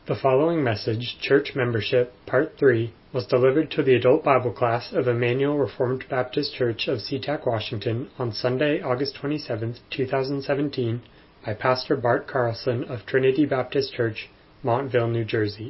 The following message, Church Membership, Part 3, was delivered to the adult Bible class of Emmanuel Reformed Baptist Church of SeaTac, Washington on Sunday, August 27, 2017, by Pastor Bart Carlson of Trinity Baptist Church, Montville, New Jersey.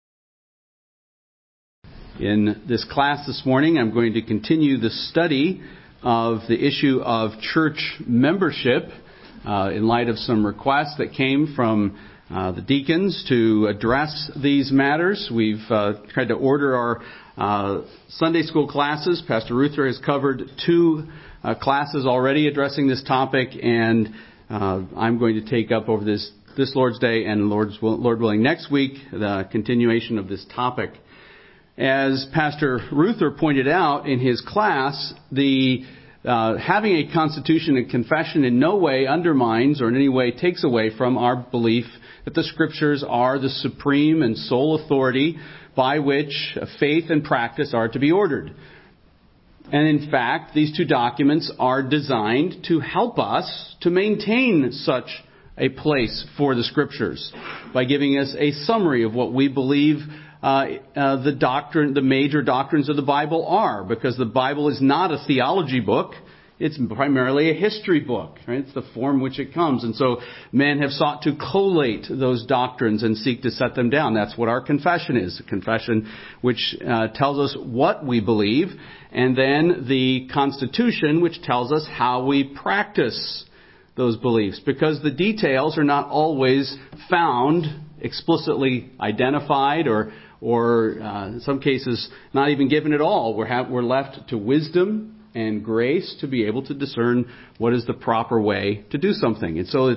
In this class this morning, I'm going to continue the study of the issue of church membership in light of some requests that came from the deacons to address these matters. We've tried to order our Sunday school classes. Pastor Ruther has covered two classes already addressing this topic, and I'm going to take up over this Lord's Day and Lord willing next week the continuation of this topic. As Pastor Ruther pointed out in his class, the having a constitution and confession in no way undermines or in any way takes away from our belief that the Scriptures are the supreme and sole authority by which faith and practice are to be ordered. And in fact, these two documents are designed to help us to maintain such a place for the Scriptures by giving us a summary of what we believe the major doctrines of the Bible are, because the Bible is not a theology book. It's primarily a history book, right? It's the form which it comes. And so men have sought to collate those doctrines and seek to set them down. That's what our confession is, a confession which tells us what we believe, and then the Constitution, which tells us how we practice those beliefs, because the details are not always found explicitly identified or in some cases not even given at all. We're left to wisdom and grace to be able to discern what is the proper way to do something. And so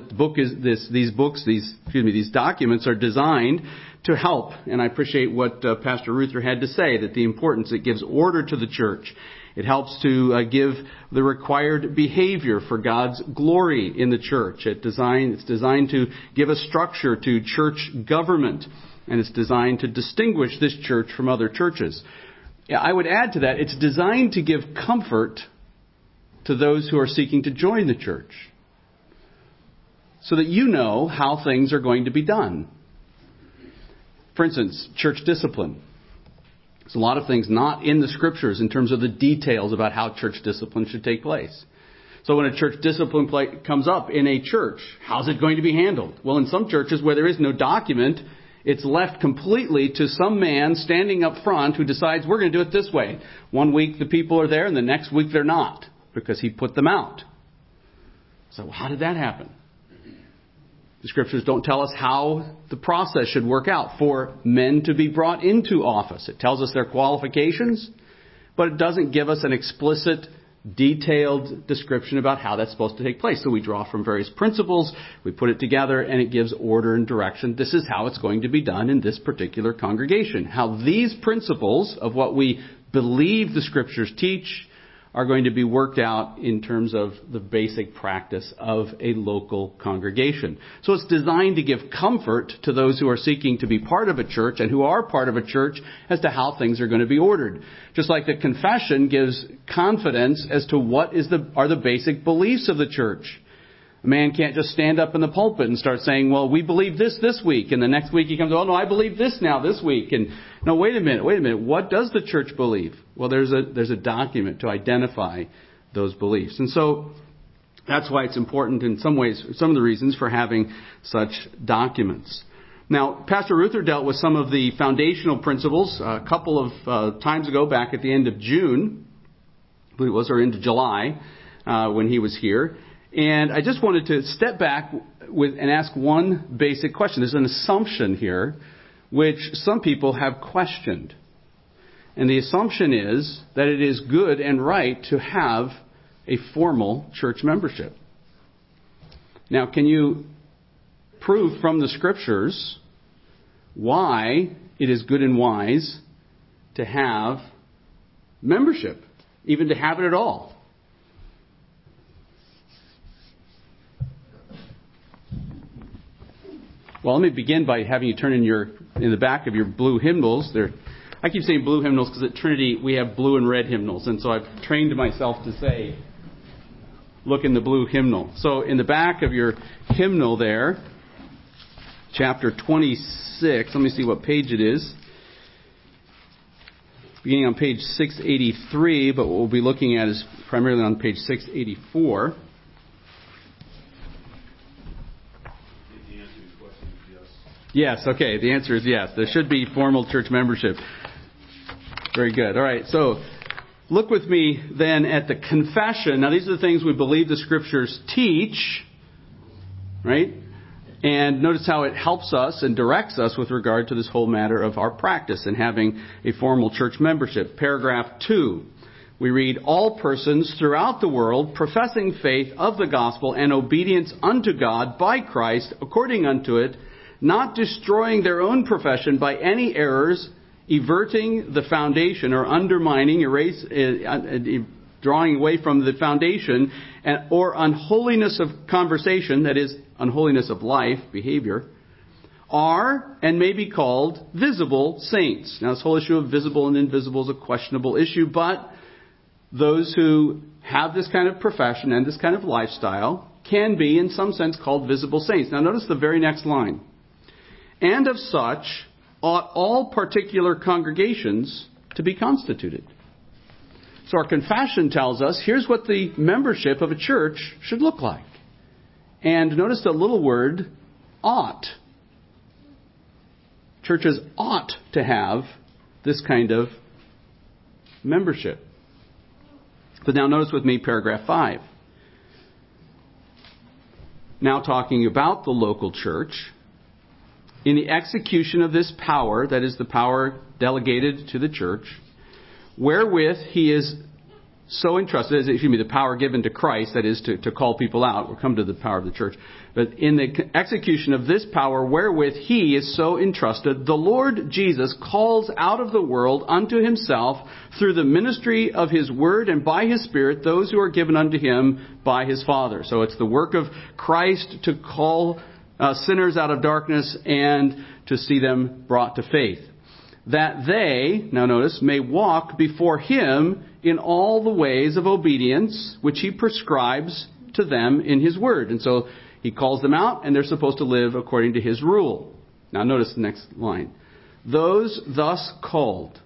these documents are designed to help. And I appreciate what Pastor Ruther had to say, that the importance, it gives order to the church. It helps to give the required behavior for God's glory in the church. It's designed to give a structure to church government, and it's designed to distinguish this church from other churches. I would add to that, it's designed to give comfort to those who are seeking to join the church, so that you know how things are going to be done. For instance, church discipline. There's a lot of things not in the Scriptures in terms of the details about how church discipline should take place. So when a church discipline comes up in a church, how's it going to be handled? Well, in some churches where there is no document, it's left completely to some man standing up front who decides we're going to do it this way. One week the people are there and the next week they're not, because he put them out. So how did that happen? The Scriptures don't tell us how the process should work out for men to be brought into office. It tells us their qualifications, but it doesn't give us an explicit, detailed description about how that's supposed to take place. So we draw from various principles, we put it together, and it gives order and direction. This is how it's going to be done in this particular congregation. How these principles of what we believe the Scriptures teach are going to be worked out in terms of the basic practice of a local congregation. So it's designed to give comfort to those who are seeking to be part of a church and who are part of a church as to how things are going to be ordered. Just like the confession gives confidence as to what are the basic beliefs of the church. A man can't just stand up in the pulpit and start saying, well, we believe this week. And the next week he comes, oh, no, I believe this week. And no, wait a minute. What does the church believe? Well, there's a document to identify those beliefs. And so that's why it's important in some ways, some of the reasons for having such documents. Now, Pastor Ruther dealt with some of the foundational principles a couple of times ago, back at the end of June, I believe it was, or into July, when he was here. And I just wanted to step back and ask one basic question. There's an assumption here which some people have questioned. And the assumption is that it is good and right to have a formal church membership. Now, can you prove from the Scriptures why it is good and wise to have membership, even to have it at all? Well, let me begin by having you turn in the back of your blue hymnals. I keep saying blue hymnals because at Trinity we have blue and red hymnals, and so I've trained myself to say, look in the blue hymnal. So in the back of your hymnal there, chapter 26. Let me see what page it is. Beginning on page 683, but what we'll be looking at is primarily on page 684. Yes, okay, the answer is yes. There should be formal church membership. Very good. All right, so look with me then at the confession. Now, these are the things we believe the Scriptures teach, right? And notice how it helps us and directs us with regard to this whole matter of our practice and having a formal church membership. Paragraph 2, we read, all persons throughout the world professing faith of the gospel and obedience unto God by Christ according unto it, not destroying their own profession by any errors, everting the foundation or undermining, drawing away from the foundation, or unholiness of conversation, that is, unholiness of life, behavior, are and may be called visible saints. Now, this whole issue of visible and invisible is a questionable issue, but those who have this kind of profession and this kind of lifestyle can be, in some sense, called visible saints. Now, notice the very next line. And of such ought all particular congregations to be constituted. So our confession tells us, here's what the membership of a church should look like. And notice the little word, ought. Churches ought to have this kind of membership. But now notice with me paragraph 5. Now talking about the local church. In the execution of this power, that is the power delegated to the church, wherewith he is so entrusted, the power given to Christ, that is to call people out. We'll come to the power of the church. But in the execution of this power wherewith he is so entrusted, the Lord Jesus calls out of the world unto himself through the ministry of his word and by his Spirit those who are given unto him by his Father. So it's the work of Christ to call sinners out of darkness and to see them brought to faith. That they, now notice, may walk before him in all the ways of obedience which he prescribes to them in his word. And so he calls them out and they're supposed to live according to his rule. Now notice the next line. Those thus called.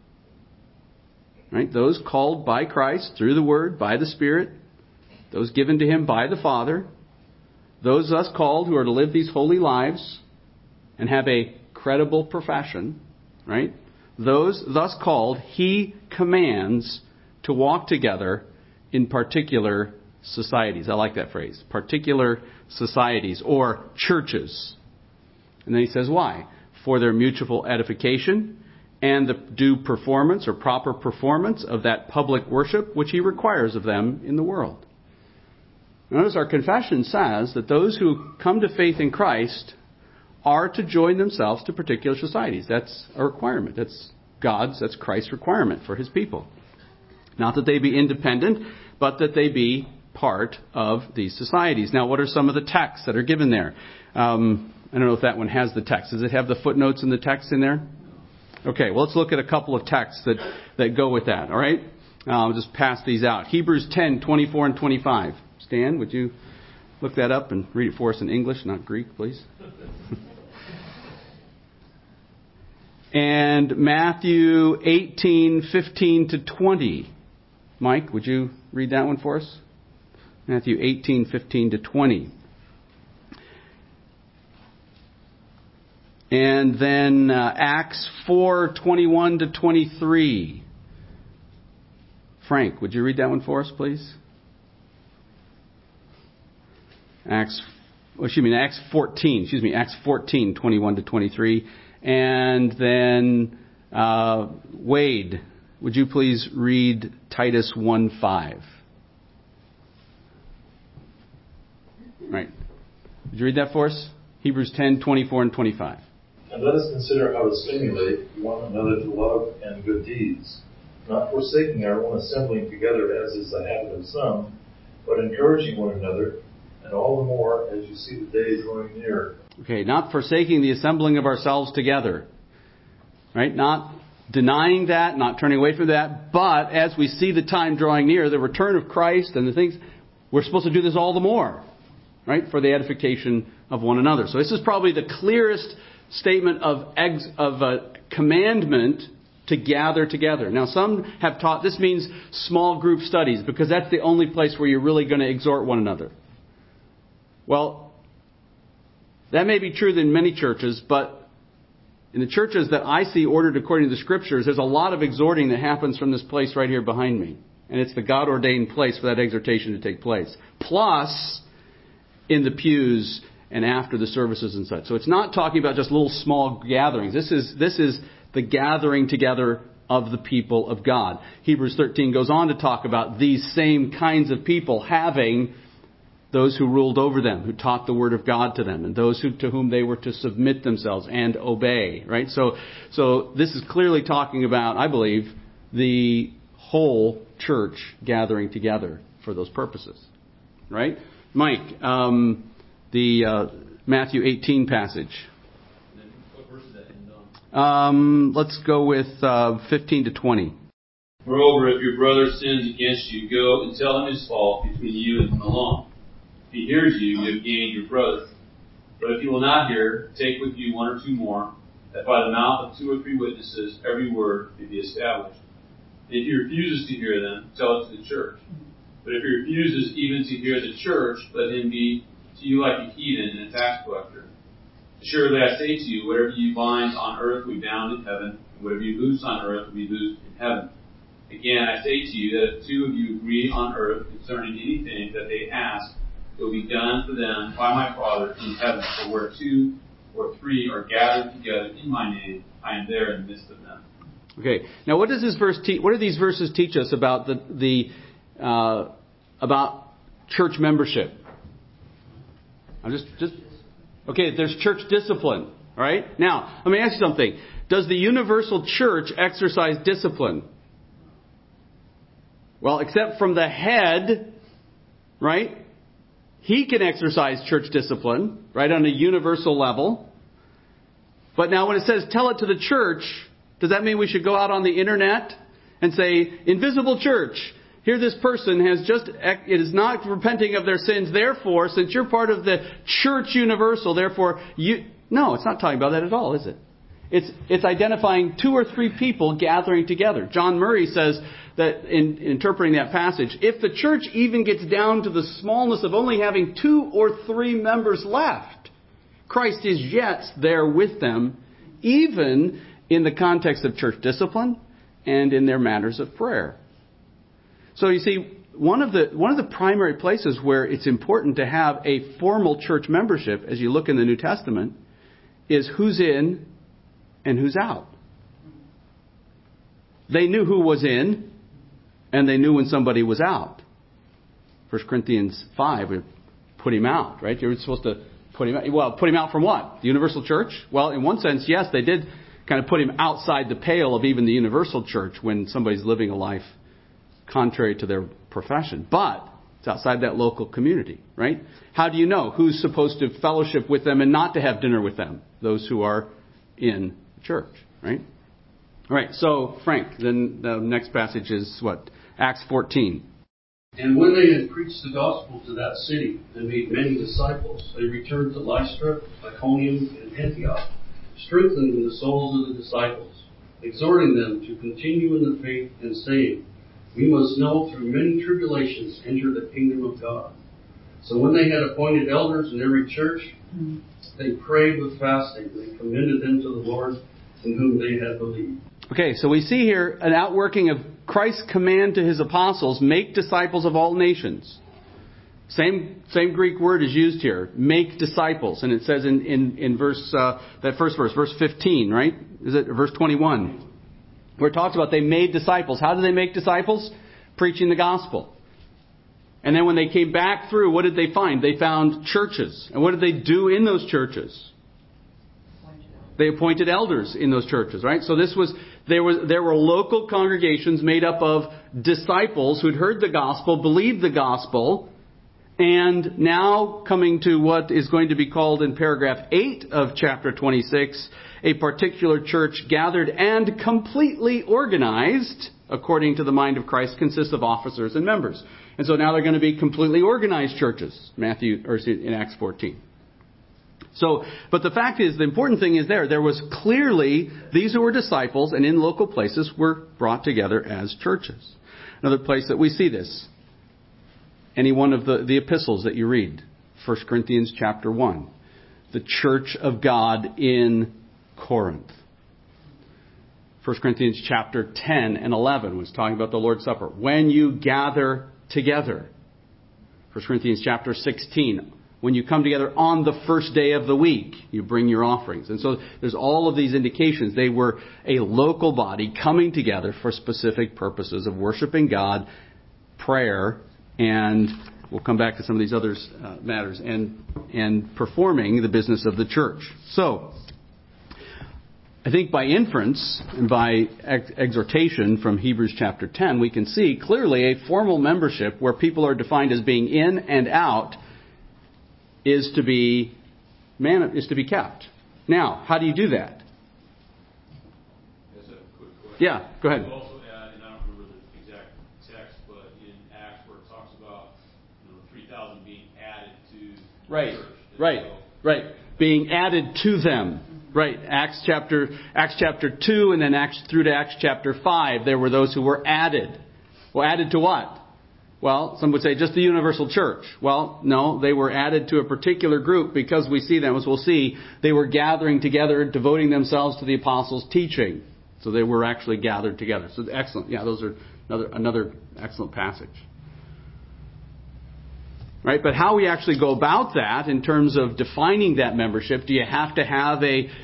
Right? Those called by Christ through the word, by the Spirit. Those given to him by the Father. Those thus called who are to live these holy lives and have a credible profession, right? Those thus called, he commands to walk together in particular societies. I like that phrase. Particular societies or churches. And then he says why? For their mutual edification and the due performance or proper performance of that public worship which he requires of them in the world. Notice our confession says that those who come to faith in Christ are to join themselves to particular societies. That's a requirement. That's Christ's requirement for his people. Not that they be independent, but that they be part of these societies. Now, what are some of the texts that are given there? I don't know if that one has the text. Does it have the footnotes and the text in there? Okay, well, let's look at a couple of texts that go with that, all right? I'll just pass these out. Hebrews 10, 24 and 25. Stan, would you look that up and read it for us in English, not Greek, please? And Matthew 18, 15 to 20. Mike, would you read that one for us? Matthew 18, 15 to 20. And then Acts 4, 21 to 23. Frank, would you read that one for us, please? Acts 14, 21 to 23. And then Wade, would you please read Titus 1:5? Right. Would you read that for us? Hebrews 10, 24 and 25. And let us consider how to stimulate one another to love and good deeds, not forsaking our own assembling together as is the habit of some, but encouraging one another, and all the more as you see the day drawing near. Okay, not forsaking the assembling of ourselves together. Right? Not denying that, not turning away from that, but as we see the time drawing near, the return of Christ and the things, we're supposed to do this all the more. Right? For the edification of one another. So this is probably the clearest statement of a commandment to gather together. Now, some have taught this means small group studies because that's the only place where you're really going to exhort one another. Well, that may be true in many churches, but in the churches that I see ordered according to the Scriptures, there's a lot of exhorting that happens from this place right here behind me. And it's the God-ordained place for that exhortation to take place. Plus, in the pews and after the services and such. So it's not talking about just little small gatherings. This is the gathering together of the people of God. Hebrews 13 goes on to talk about these same kinds of people having those who ruled over them, who taught the Word of God to them, and those to whom they were to submit themselves and obey. Right? So this is clearly talking about, I believe, the whole church gathering together for those purposes. Right? Mike, the Matthew 18 passage. What verse is that? Let's go with 15 to 20. Moreover, if your brother sins against you, go and tell him his fault between you and him alone. If he hears you, you have gained your brother. But if he will not hear, take with you one or two more, that by the mouth of 2 or 3 witnesses every word may be established. And if he refuses to hear them, tell it to the church. But if he refuses even to hear the church, let him be to you like a heathen and a tax collector. Assuredly I say to you, whatever you bind on earth will be bound in heaven, and whatever you loose on earth will be loosed in heaven. Again, I say to you that if 2 of you agree on earth concerning anything that they ask, it will be done for them by my Father in heaven. For where 2 or 3 are gathered together in my name, I am there in the midst of them. Okay. Now, what does this verse what do these verses teach us about about church membership? I'm just okay. There's church discipline. All right. Now, let me ask you something. Does the universal church exercise discipline? Well, except from the head, right? He can exercise church discipline, right, on a universal level. But now when it says tell it to the church, does that mean we should go out on the internet and say, invisible church, here this person it is not repenting of their sins, therefore, since you're part of the church universal, therefore you... No, it's not talking about that at all, is it? It's identifying 2 or 3 people gathering together. John Murray says that in interpreting that passage, if the church even gets down to the smallness of only having 2 or 3 members left, Christ is yet there with them, even in the context of church discipline and in their matters of prayer. So you see, one of the primary places where it's important to have a formal church membership, as you look in the New Testament, is who's in and who's out. They knew who was in, and they knew when somebody was out. 1 Corinthians 5 would put him out, right? You were supposed to put him out. Well, put him out from what? The universal church? Well, in one sense, yes, they did kind of put him outside the pale of even the universal church when somebody's living a life contrary to their profession. But it's outside that local community, right? How do you know who's supposed to fellowship with them and not to have dinner with them? Those who are in church, right? All right, so Frank, then the next passage is what? Acts 14. And when they had preached the gospel to that city and made many disciples, they returned to Lystra, Iconium, and Antioch, strengthening the souls of the disciples, exhorting them to continue in the faith and saying, we must know through many tribulations enter the kingdom of God. So when they had appointed elders in every church, they prayed with fasting. They commended them to the Lord in whom they had believed. Okay, so we see here an outworking of Christ's command to his apostles, make disciples of all nations. Same Greek word is used here, make disciples. And it says in verse, that first verse, verse 15, right? Is it verse 21? Where it talks about they made disciples. How did they make disciples? Preaching the gospel. And then when they came back through, what did they find? They found churches. And what did they do in those churches? They appointed elders in those churches, right? So there were local congregations made up of disciples who'd heard the gospel, believed the gospel, and now coming to what is going to be called in paragraph 8 of chapter 26, a particular church gathered and completely organized, according to the mind of Christ, consists of officers and members. And so now they're going to be completely organized churches, in Acts 14. But the fact is, the important thing is there was clearly these who were disciples and in local places were brought together as churches. Another place that we see this, any one of the epistles that you read, 1 Corinthians chapter 1, the church of God in Corinth. 1 Corinthians chapter 10 and 11 was talking about the Lord's Supper. When you gather together. 1 Corinthians chapter 16, when you come together on the first day of the week, you bring your offerings. And so there's all of these indications. They were a local body coming together for specific purposes of worshiping God, prayer, and we'll come back to some of these other matters, and performing the business of the church. So, I think by inference and by exhortation from Hebrews chapter 10, we can see clearly a formal membership where people are defined as being in and out is to be kept. Now, how do you do that? That's a quick question. Yeah, go ahead. We'll also add, and I don't remember the exact text, but in Acts where it talks about 3,000 being added to the church. Right. Being added to them. Right. Acts chapter 2 and then through to Acts chapter 5, there were those who were added. Well, added to what? Well, some would say just the universal church. Well, no, they were added to a particular group because we see them, as we'll see, they were gathering together, devoting themselves to the apostles' teaching. So they were actually gathered together. So excellent. Yeah, those are another excellent passage. Right? But how we actually go about that in terms of defining that membership, do you have to have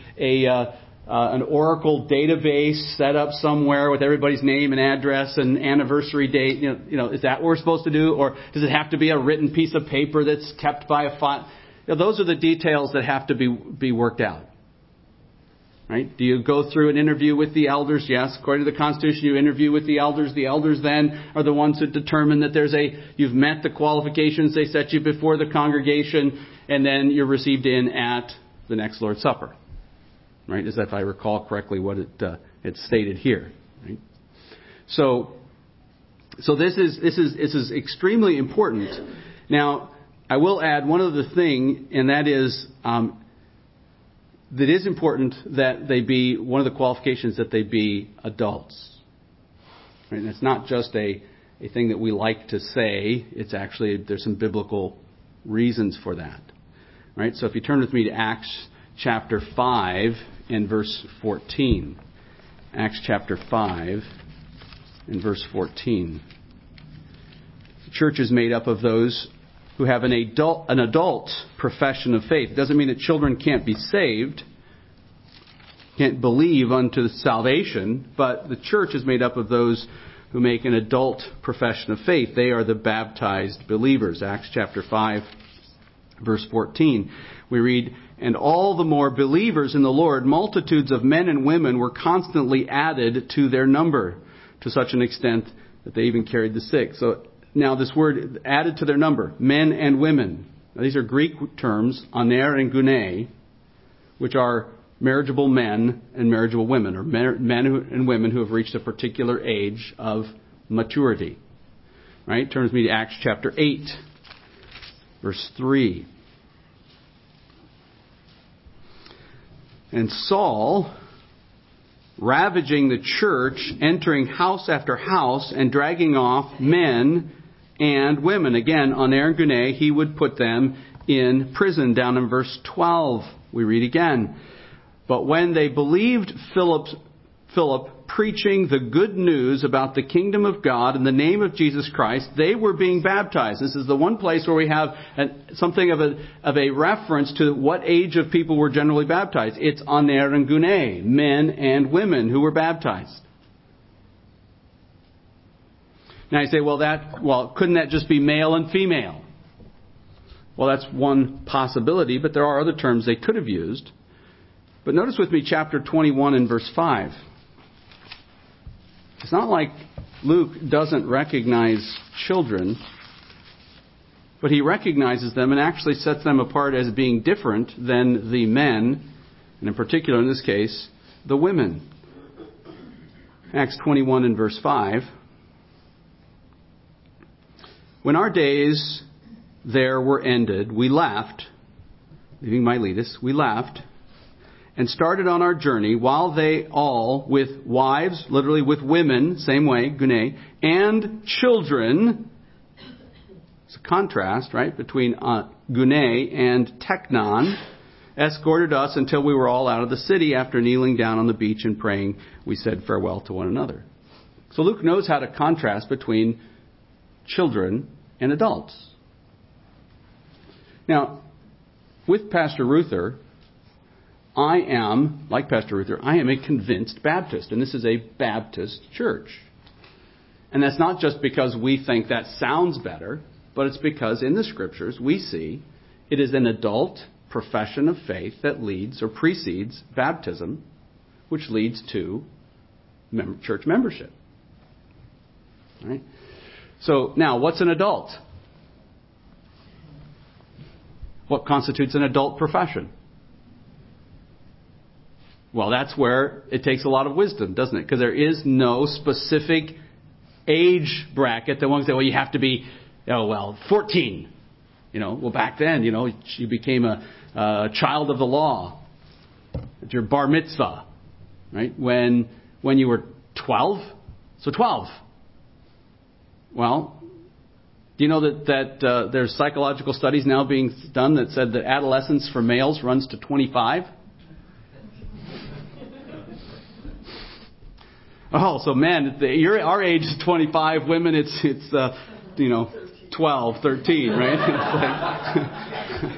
an Oracle database set up somewhere with everybody's name and address and anniversary date? Is that what we're supposed to do? Or does it have to be a written piece of paper that's kept by a file? Those are the details that have to be worked out. Right? Do you go through an interview with the elders? Yes. According to the Constitution, you interview with the elders. The elders then are the ones that determine that you've met the qualifications. They set you before the congregation, and then you're received in at the next Lord's Supper. Right? As if I recall correctly what it's stated here. Right? So this is extremely important. Now, I will add one other thing, and that is that is important that they be, one of the qualifications that they be adults. Right? And it's not just a thing that we like to say. It's actually, there's some biblical reasons for that. Right? So if you turn with me to Acts chapter 5 and verse 14. Acts chapter 5 and verse 14. The church is made up of those who have an adult profession of faith. It doesn't mean that children can't be saved, can't believe unto salvation, but the church is made up of those who make an adult profession of faith. They are the baptized believers. Acts chapter 5, verse 14. We read, "And all the more believers in the Lord, multitudes of men and women were constantly added to their number, to such an extent that they even carried the sick." So now this word, added to their number, men and women. Now, these are Greek terms, aner and gune, which are marriageable men and marriageable women, or men and women who have reached a particular age of maturity. Right? Turn with me to Acts chapter 8, verse 3. "And Saul, ravaging the church, entering house after house and dragging off men and women." Again, aner and gune, he would put them in prison. Down in verse 12, we read again. "But when they believed Philip preaching the good news about the kingdom of God in the name of Jesus Christ, they were being baptized." This is the one place where we have something of a reference to what age of people were generally baptized. It's aner and gune, men and women who were baptized. Now you say, well, couldn't that just be male and female? Well, that's one possibility, but there are other terms they could have used. But notice with me chapter 21 and verse 5. It's not like Luke doesn't recognize children, but he recognizes them and actually sets them apart as being different than the men, and in particular in this case, the women. Acts 21 and verse 5. "When our days there were ended, we left, leaving Miletus, we left and started on our journey while they all, with wives, literally with women, same way, gunei, and children. It's a contrast, right, between gunei and teknon, escorted us until we were all out of the city. After kneeling down on the beach and praying, we said farewell to one another. So Luke knows how to contrast between children and adults. Now, with Pastor Ruther, I am, like Pastor Ruther, I am a convinced Baptist, and this is a Baptist church. And that's not just because we think that sounds better, but it's because in the Scriptures we see it is an adult profession of faith that leads or precedes baptism, which leads to church membership. Right? So now, what's an adult? What constitutes an adult profession? Well, that's where it takes a lot of wisdom, doesn't it? Because there is no specific age bracket that one can say, well, you have to be, 14. Well, back then, you became a child of the law. It's your bar mitzvah, right? When you were 12, so 12. Well, do you know that there's psychological studies now being done that said that adolescence for males runs to 25? Oh, so men, our age is 25. Women, it's 12, 13, right?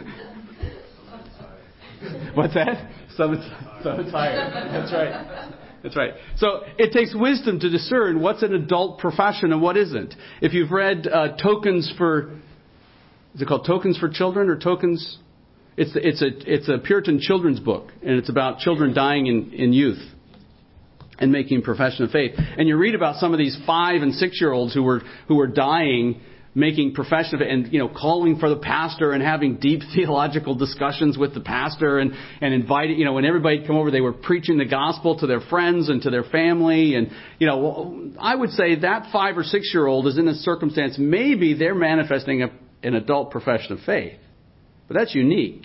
What's that? Some it's higher. That's right. So it takes wisdom to discern what's an adult profession and what isn't. If you've read Tokens for, is it called Tokens for Children or Tokens? It's a Puritan children's book, and it's about children dying in youth and making profession of faith. And you read about some of these 5 and 6-year-olds who were dying, making profession of it, and calling for the pastor and having deep theological discussions with the pastor and inviting, when everybody would come over, they were preaching the gospel to their friends and to their family. And I would say that 5 or 6-year-old is in a circumstance, maybe they're manifesting an adult profession of faith, but that's unique.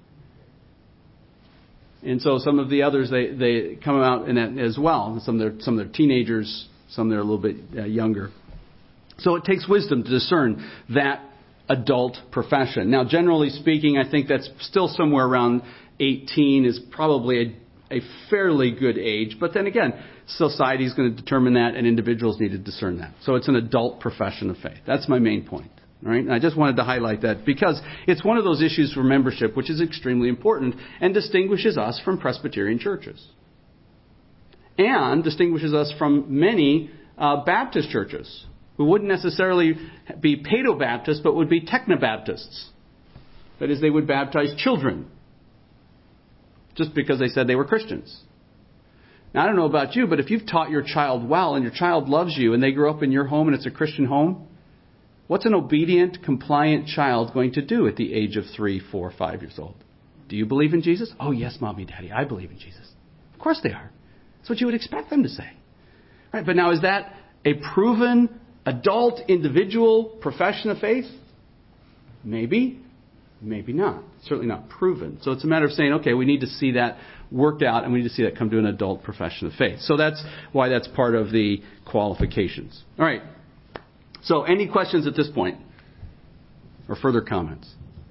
And so some of the others, they come out in that as well. Some of their teenagers, some they're a little bit younger. So it takes wisdom to discern that adult profession. Now, generally speaking, I think that's still somewhere around 18 is probably a fairly good age. But then again, society is going to determine that, and individuals need to discern that. So it's an adult profession of faith. That's my main point. All right? And I just wanted to highlight that because it's one of those issues for membership which is extremely important and distinguishes us from Presbyterian churches. And distinguishes us from many Baptist churches who wouldn't necessarily be Paedo-Baptists, but would be Techno-Baptists. That is, they would baptize children just because they said they were Christians. Now, I don't know about you, but if you've taught your child well and your child loves you and they grew up in your home and it's a Christian home, what's an obedient, compliant child going to do at the age of 3, 4, 5 years old? Do you believe in Jesus? Oh, yes, Mommy, Daddy, I believe in Jesus. Of course they are. That's what you would expect them to say. Right? But now, is that a proven adult, individual profession of faith? Maybe. Maybe not. Certainly not proven. So it's a matter of saying, okay, we need to see that worked out and we need to see that come to an adult profession of faith. So that's why that's part of the qualifications. All right. So any questions at this point? Or further comments?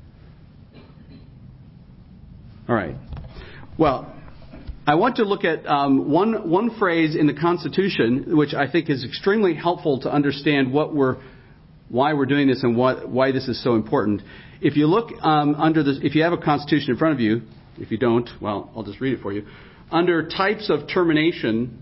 All right. Well, I want to look at one phrase in the Constitution, which I think is extremely helpful to understand why we're doing this and why this is so important. If you look if you have a Constitution in front of you, if you don't, well, I'll just read it for you. Under types of termination,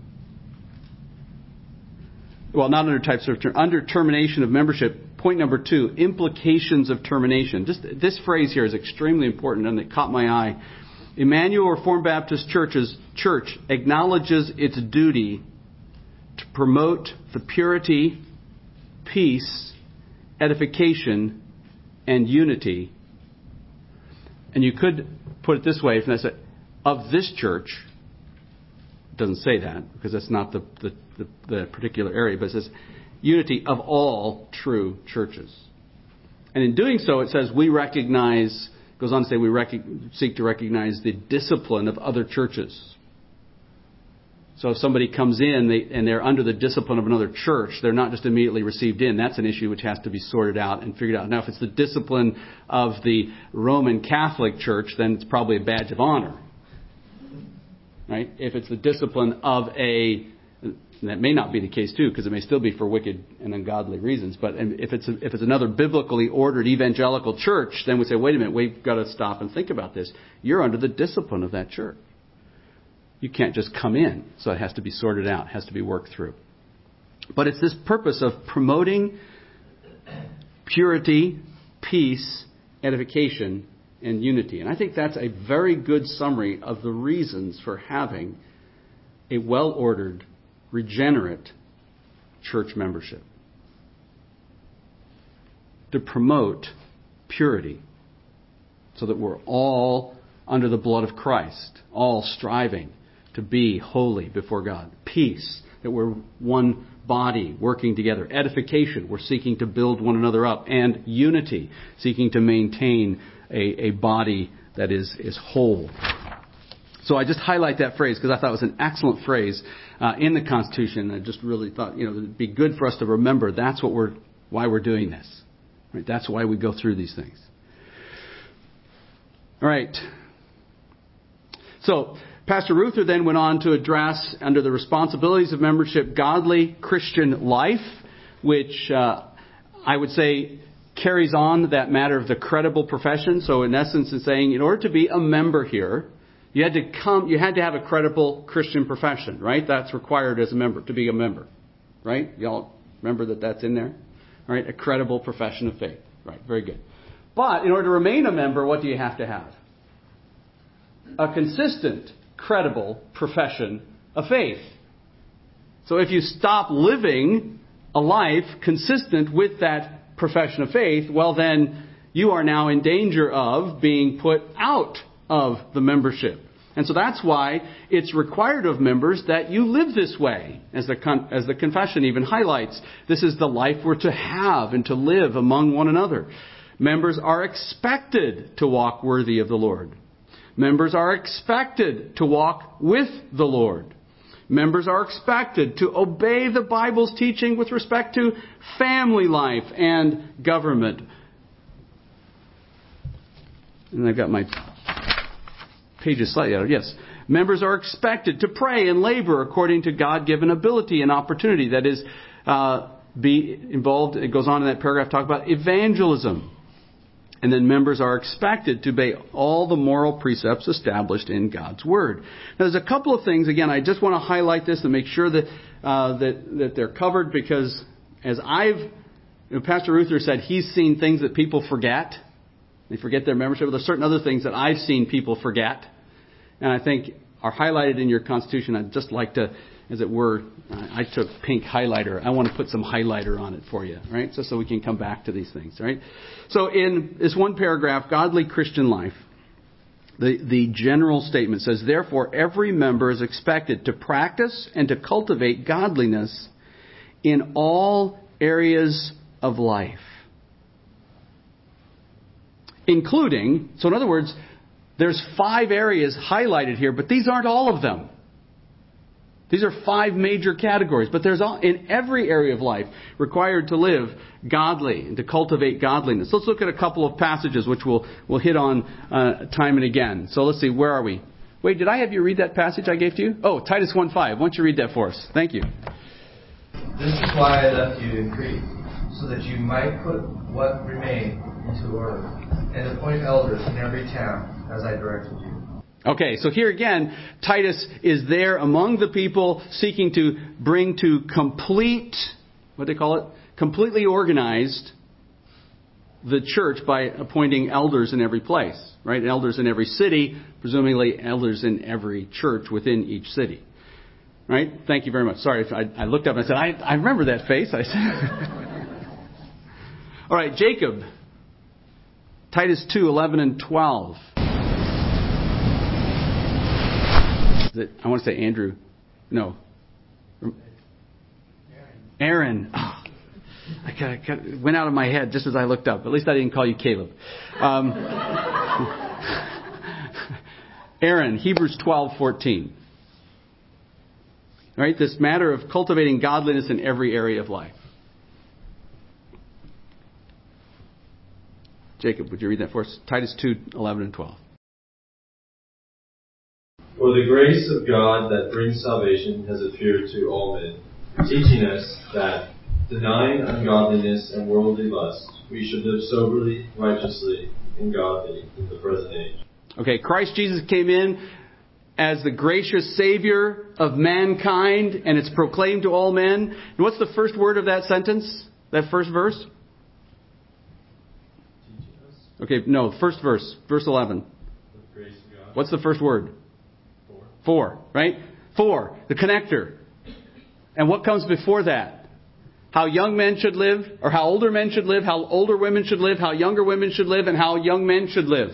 well, not under types of under termination of membership. Point number 2: implications of termination. Just this phrase here is extremely important, and it caught my eye. Emmanuel Reformed Baptist Church acknowledges its duty to promote the purity, peace, edification, and unity. And you could put it this way, if I said, of this church. It doesn't say that, because that's not the particular area, but it says unity of all true churches. And in doing so, it says we recognize, goes on to say we seek to recognize the discipline of other churches. So if somebody comes in and they're under the discipline of another church, they're not just immediately received in. That's an issue which has to be sorted out and figured out. Now, if it's the discipline of the Roman Catholic Church, then it's probably a badge of honor. Right? If it's the discipline of that may not be the case too, because it may still be for wicked and ungodly reasons. But if it's another biblically ordered evangelical church, then we say, wait a minute, we've got to stop and think about this. You're under the discipline of that church. You can't just come in. So it has to be sorted out, has to be worked through. But it's this purpose of promoting purity, peace, edification, and unity. And I think that's a very good summary of the reasons for having a well-ordered, regenerate church membership. To promote purity, so that we're all under the blood of Christ, all striving to be holy before God. Peace, that we're one body working together. Edification, we're seeking to build one another up. And unity, seeking to maintain a body that is whole. So I just highlight that phrase because I thought it was an excellent phrase in the Constitution. I just really thought, it'd be good for us to remember that's why we're doing this. Right? That's why we go through these things. All right. So Pastor Ruther then went on to address, under the responsibilities of membership, godly Christian life, which I would say carries on that matter of the credible profession. So in essence, it's saying in order to be a member here, you had to have a credible Christian profession, right? That's required as a member, to be a member, right? Y'all remember that's in there? All right, a credible profession of faith. Right, very good. But in order to remain a member, what do you have to have? A consistent, credible profession of faith. So if you stop living a life consistent with that profession of faith, well then you are now in danger of being put out of the membership. And so that's why it's required of members that you live this way, as the confession even highlights. This is the life we're to have and to live among one another. Members are expected to walk worthy of the Lord. Members are expected to walk with the Lord. Members are expected to obey the Bible's teaching with respect to family life and government. And I've got my pages slightly out. Yes. Members are expected to pray and labor according to God-given ability and opportunity. That is, be involved, it goes on in that paragraph, talk about evangelism. And then members are expected to obey all the moral precepts established in God's Word. Now, there's a couple of things, again, I just want to highlight this and make sure that that they're covered, because as Pastor Ruther said, he's seen things that people forget. They forget their membership. There's certain other things that I've seen people forget, and I think are highlighted in your Constitution. I'd just like to, as it were, I took pink highlighter. I want to put some highlighter on it for you, right? Just so we can come back to these things, right? So in this one paragraph, godly Christian life, the general statement says, therefore, every member is expected to practice and to cultivate godliness in all areas of life. Including, so in other words, there's 5 areas highlighted here, but these aren't all of them. These are 5 major categories, but there's in every area of life required to live godly and to cultivate godliness. Let's look at a couple of passages which we'll hit on time and again. So let's see, where are we? Wait, did I have you read that passage I gave to you? Oh, Titus 1:5. Why don't you read that for us? Thank you. This is why I left you in Crete, so that you might put what remained into order, and appoint elders in every town, as I directed you. Okay, so here again, Titus is there among the people seeking to bring to complete, what they call it, completely organized the church by appointing elders in every place, right? Elders in every city, presumably elders in every church within each city. Right? Thank you very much. Sorry, if I looked up and I said, I remember that face. I said, all right, Jacob. Titus 2:11 and 12. I want to say Andrew. No. Aaron. Oh. I went out of my head just as I looked up. At least I didn't call you Caleb. Aaron, Hebrews 12:14. Right? This matter of cultivating godliness in every area of life. Jacob, would you read that for us? Titus 2:11 and 12. For the grace of God that brings salvation has appeared to all men, teaching us that, denying ungodliness and worldly lust, we should live soberly, righteously, and godly in the present age. Okay, Christ Jesus came in as the gracious Savior of mankind, and it's proclaimed to all men. And what's the first word of that sentence? That first verse? Okay, no, first verse, verse 11. What's the first word? For, right? For, the connector. And what comes before that? How young men should live, or how older men should live, how older women should live, how younger women should live, and how young men should live.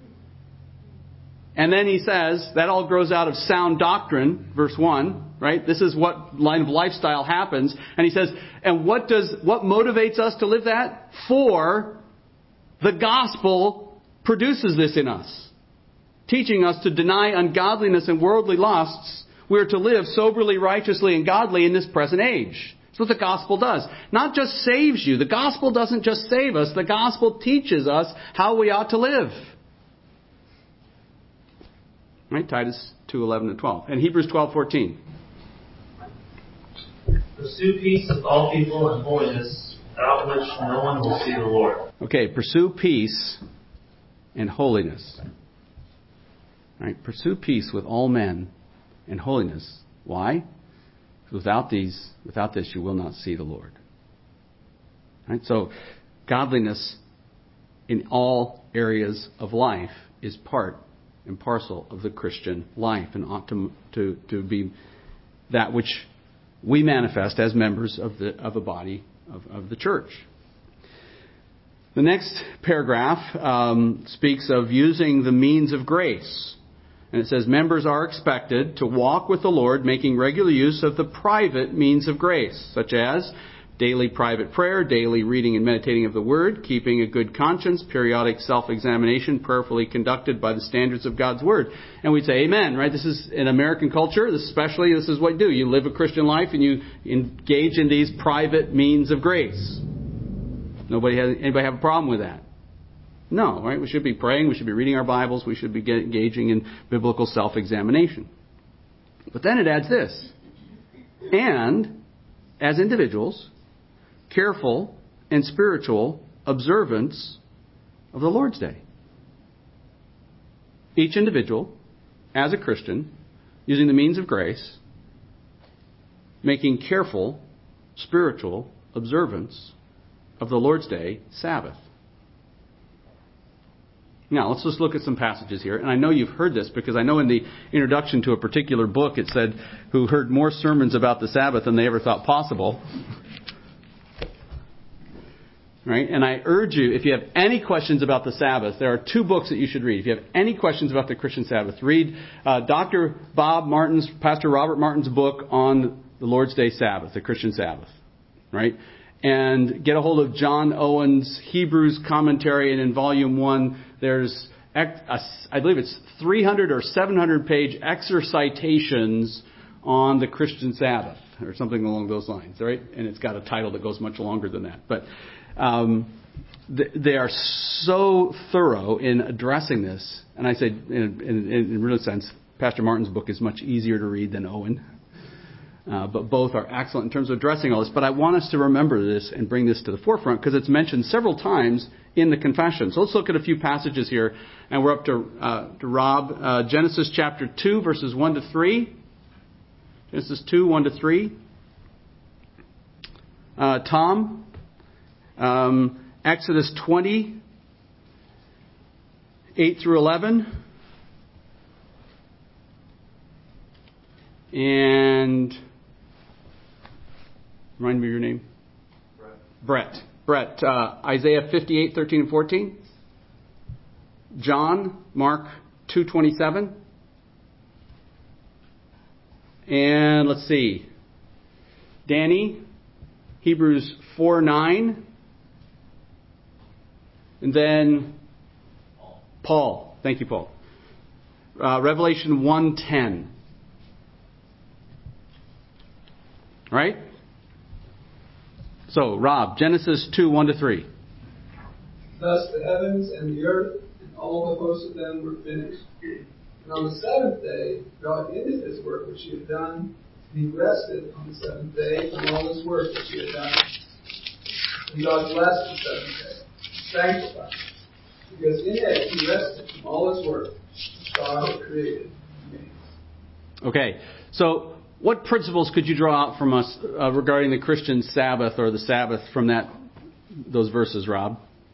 And then he says, that all grows out of sound doctrine, verse 1, right? This is what line of lifestyle happens. And he says, and what motivates us to live that? For the gospel produces this in us. Teaching us to deny ungodliness and worldly lusts, we are to live soberly, righteously, and godly in this present age. That's what the gospel does. Not just saves you. The gospel doesn't just save us. The gospel teaches us how we ought to live. Right? Titus 2:11 and 12. And Hebrews 12:14. Pursue peace with all people and holiness, without which no one will see the Lord. Okay, pursue peace and holiness. Right? Pursue peace with all men and holiness. Why? Without this, you will not see the Lord. Right? So, godliness in all areas of life is part and parcel of the Christian life, and ought to be that which we manifest as members of a body of the church. The next paragraph speaks of using the means of grace. And it says, members are expected to walk with the Lord, making regular use of the private means of grace, such as daily private prayer, daily reading and meditating of the Word, keeping a good conscience, periodic self-examination, prayerfully conducted by the standards of God's Word. And we'd say, amen, right? This is, in American culture, this is what you do. You live a Christian life and you engage in these private means of grace. Anybody have a problem with that? No, right? We should be praying, we should be reading our Bibles, we should be engaging in biblical self-examination. But then it adds this. And, as individuals, careful and spiritual observance of the Lord's Day. Each individual, as a Christian, using the means of grace, making careful spiritual observance of the Lord's Day, Sabbath. Now, let's just look at some passages here. And I know you've heard this because I know in the introduction to a particular book it said, who heard more sermons about the Sabbath than they ever thought possible. Right? And I urge you, if you have any questions about the Sabbath, there are 2 books that you should read. If you have any questions about the Christian Sabbath, read Dr. Pastor Robert Martin's book on the Lord's Day Sabbath, the Christian Sabbath. Right? And get a hold of John Owen's Hebrews commentary, and in volume 1, there's, I believe it's 300 or 700 page exercitations on the Christian Sabbath, or something along those lines, right? And it's got a title that goes much longer than that. But they are so thorough in addressing this. And I say, in real sense, Pastor Martin's book is much easier to read than Owen. But both are excellent in terms of addressing all this. But I want us to remember this and bring this to the forefront because it's mentioned several times in the confession. So let's look at a few passages here. And we're up to Rob. Genesis chapter 2, verses 1 to 3. Genesis 2, 1 to 3. Tom. Exodus 20, 8 through 11. And remind me of your name. Brett. Isaiah 58, 13 and 14. John, Mark 2:27. And let's see. Danny, Hebrews 4:9. And then Paul. Thank you, Paul. Revelation 1:10. Right? So, Rob, Genesis 2:1-3. Thus the heavens and the earth and all the hosts of them were finished. And on the seventh day, God ended his work which he had done, and he rested on the seventh day from all his work which he had done. And God blessed the seventh day, sanctified it, because in it he rested from all his work which God had created and made. Okay, so what principles could you draw out from us regarding the Christian Sabbath or the Sabbath from those verses, Rob?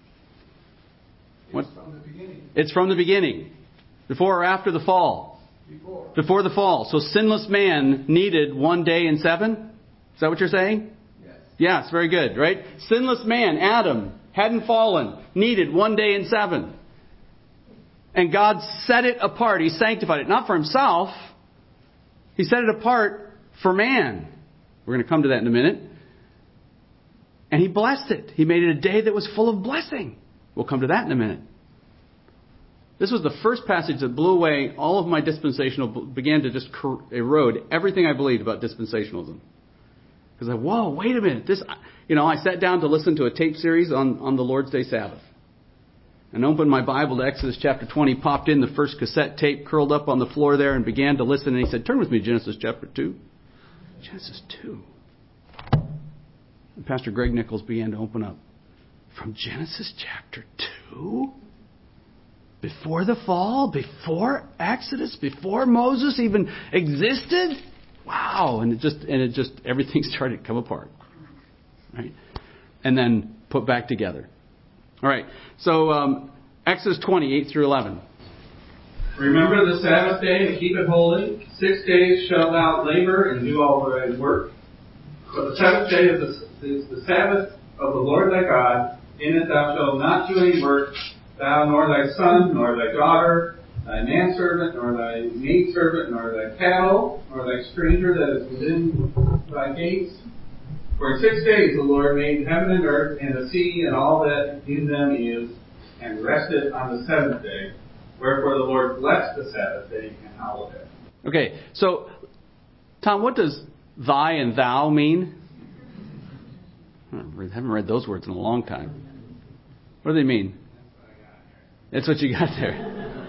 It's from the beginning. It's from the beginning. Before or after the fall? Before the fall. So sinless man needed 1 day in 7? Is that what you're saying? Yes. Yes, very good, right? Sinless man, Adam, hadn't fallen, needed 1 day in 7. And God set it apart. He sanctified it. Not for himself. He set it apart for man. We're going to come to that in a minute. And he blessed it. He made it a day that was full of blessing. We'll come to that in a minute. This was the first passage that blew away all of my dispensational, began to just erode everything I believed about dispensationalism. Because whoa, wait a minute. I sat down to listen to a tape series on the Lord's Day Sabbath. And opened my Bible to Exodus chapter 20, popped in the first cassette tape, curled up on the floor there and began to listen. And he said, turn with me to Genesis chapter 2. Genesis 2. And Pastor Greg Nichols began to open up. From Genesis chapter 2? Before the fall? Before Exodus? Before Moses even existed? Wow. And it just everything started to come apart. Right? And then put back together. All right. So Exodus 20, 8-11. Remember the Sabbath day to keep it holy. 6 days shalt thou labor and do all thy work. But the seventh day is the Sabbath of the Lord thy God. In it thou shalt not do any work, thou nor thy son, nor thy daughter, thy manservant, nor thy maidservant, nor thy cattle, nor thy stranger that is within thy gates. For in 6 days the Lord made heaven and earth, and the sea, and all that in them is, and rested on the seventh day. Wherefore the Lord blessed the Sabbath day and hallowed it. Okay, so, Tom, what does thy and thou mean? I haven't read those words in a long time. What do they mean? That's what you got there.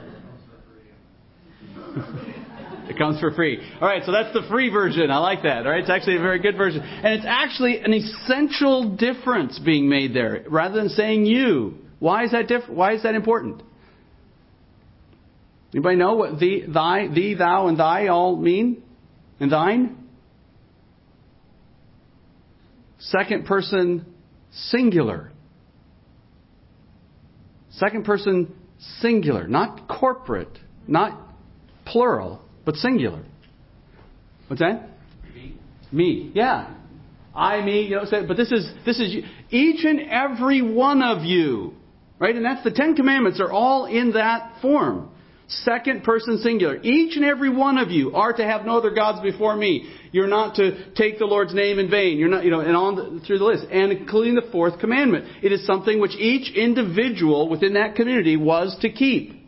It comes for free. All right, so that's the free version. I like that. All right, it's actually a very good version. And it's actually an essential difference being made there, rather than saying you. Why is that different? Why is that important? Anybody know what thee, thou, and thy all mean? And thine? Second person singular. Second person singular. Not corporate. Not plural. But singular. What's that? Me. Yeah. I, me. But this is each and every one of you. Right? And that's the 10 Commandments are all in that form. Second person singular. Each and every one of you are to have no other gods before me. You're not to take the Lord's name in vain. You're not, and on through the list. And including the fourth commandment. It is something which each individual within that community was to keep.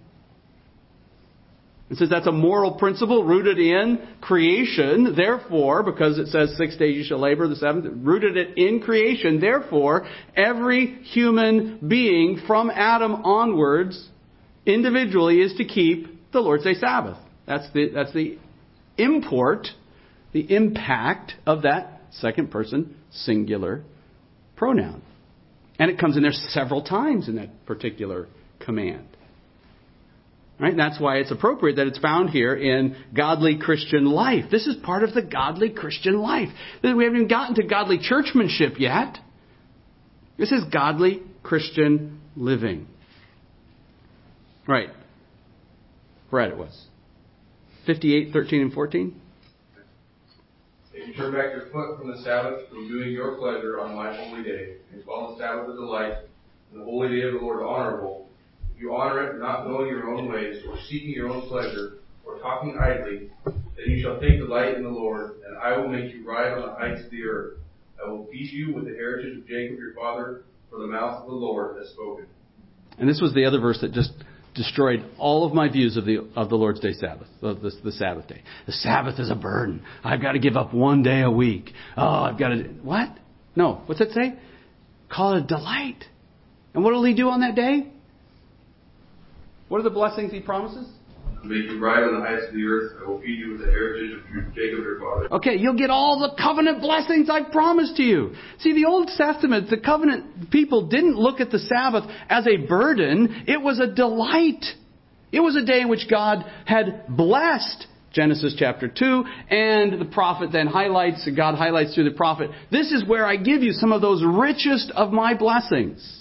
It says that's a moral principle rooted in creation. Therefore, because it says 6 days you shall labor, the seventh, rooted it in creation. Therefore, every human being from Adam onwards, individually, is to keep the Lord's Day Sabbath. That's the import, the impact of that second person singular pronoun. And it comes in there several times in that particular command. Right? And that's why it's appropriate that it's found here in godly Christian life. This is part of the godly Christian life. We haven't even gotten to godly churchmanship yet. This is godly Christian living. Right. Brad, it was 58, 13, and 14. If you turn back your foot from the Sabbath, from doing your pleasure on my holy day, and call the Sabbath a delight, and the holy day of the Lord honorable, if you honor it, not knowing your own ways, or seeking your own pleasure, or talking idly, then you shall take delight in the Lord, and I will make you ride on the heights of the earth. I will feed you with the heritage of Jacob your father, for the mouth of the Lord has spoken. And this was the other verse that just destroyed all of my views of the Lord's Day Sabbath, of the Sabbath day. The Sabbath is a burden. I've got to give up one day a week. Oh, I've got to... What? No. What's that say? Call it a delight. And what will He do on that day? What are the blessings He promises? To make you ride on the heights of the earth, I will feed you with the heritage of Jacob your father. Okay, you'll get all the covenant blessings I've promised to you. See, the Old Testament, the covenant people didn't look at the Sabbath as a burden. It was a delight. It was a day in which God had blessed. Genesis chapter 2, and the prophet then highlights, God highlights through the prophet, this is where I give you some of those richest of my blessings.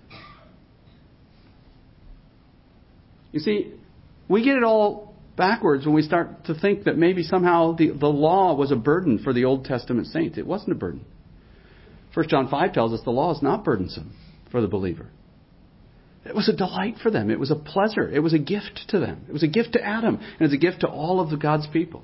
You see, we get it all backwards when we start to think that maybe somehow the law was a burden for the Old Testament saints. It wasn't a burden. 1 John 5 tells us the law is not burdensome for the believer. It was a delight for them. It was a pleasure. It was a gift to them. It was a gift to Adam. And it's a gift to all of God's people.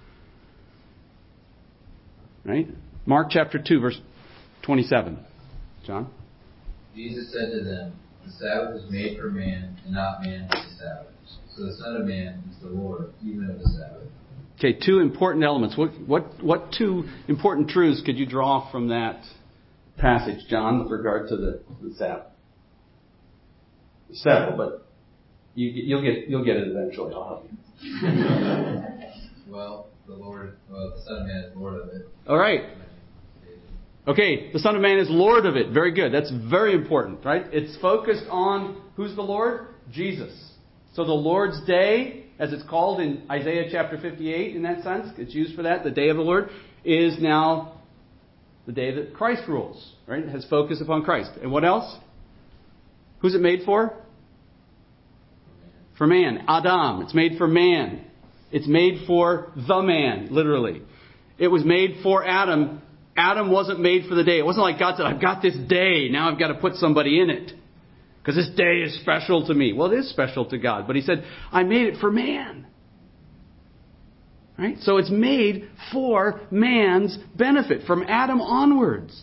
Right? Mark chapter 2, verse 27. John? Jesus said to them, the Sabbath is made for man, and not man for the Sabbath. So the Son of Man is the Lord, even of the Sabbath. Okay, two important elements. What two important truths could you draw from that passage, John, with regard to the Sabbath? Several, but you'll get it eventually. I'll help you. Well, the Son of Man is Lord of it. All right. Okay, the Son of Man is Lord of it. Very good. That's very important, right? It's focused on who's the Lord? Jesus. So the Lord's Day, as it's called in Isaiah chapter 58, in that sense, it's used for that. The Day of the Lord is now the day that Christ rules, right? It has focus upon Christ. And what else? Who's it made for? For man. Adam. It's made for man. It's made for the man, literally. It was made for Adam. Adam wasn't made for the day. It wasn't like God said, I've got this day. Now I've got to put somebody in it. Because this day is special to me. Well, it is special to God. But He said, I made it for man. Right? So it's made for man's benefit, from Adam onwards.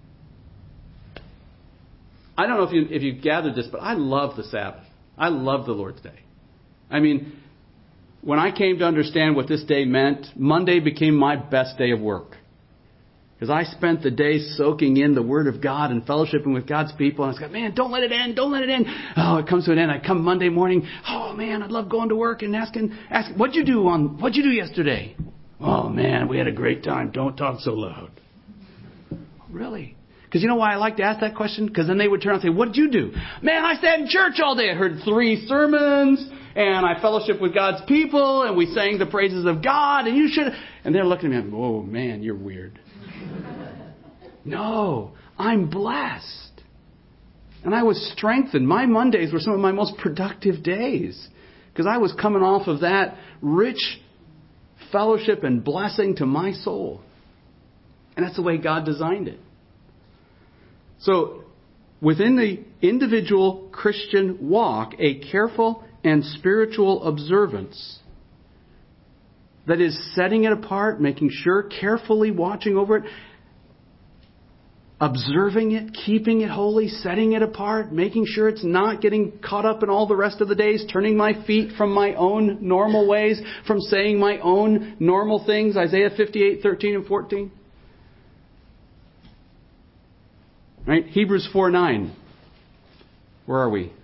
I don't know if you gathered this, but I love the Sabbath. I love the Lord's Day. I mean, when I came to understand what this day meant, Monday became my best day of work. Because I spent the day soaking in the Word of God and fellowshipping with God's people. And I was like, man, don't let it end. Don't let it end. Oh, it comes to an end. I come Monday morning. Oh, man, I'd love going to work and asking, what'd you do yesterday? Oh, man, we had a great time. Don't talk so loud. Really? Because you know why I like to ask that question? Because then they would turn around and say, what did you do? Man, I sat in church all day. I heard 3 sermons. And I fellowshiped with God's people. And we sang the praises of God. And you should. And they're looking at me. Oh, man, you're weird. No, I'm blessed. And I was strengthened. My Mondays were some of my most productive days. Because I was coming off of that rich fellowship and blessing to my soul. And that's the way God designed it. So, within the individual Christian walk, a careful and spiritual observance that is setting it apart, making sure, carefully watching over it, observing it, keeping it holy, setting it apart, making sure it's not getting caught up in all the rest of the days, turning my feet from my own normal ways, from saying my own normal things, Isaiah 58:13 and 14. Right? Hebrews 4:9. Where are we?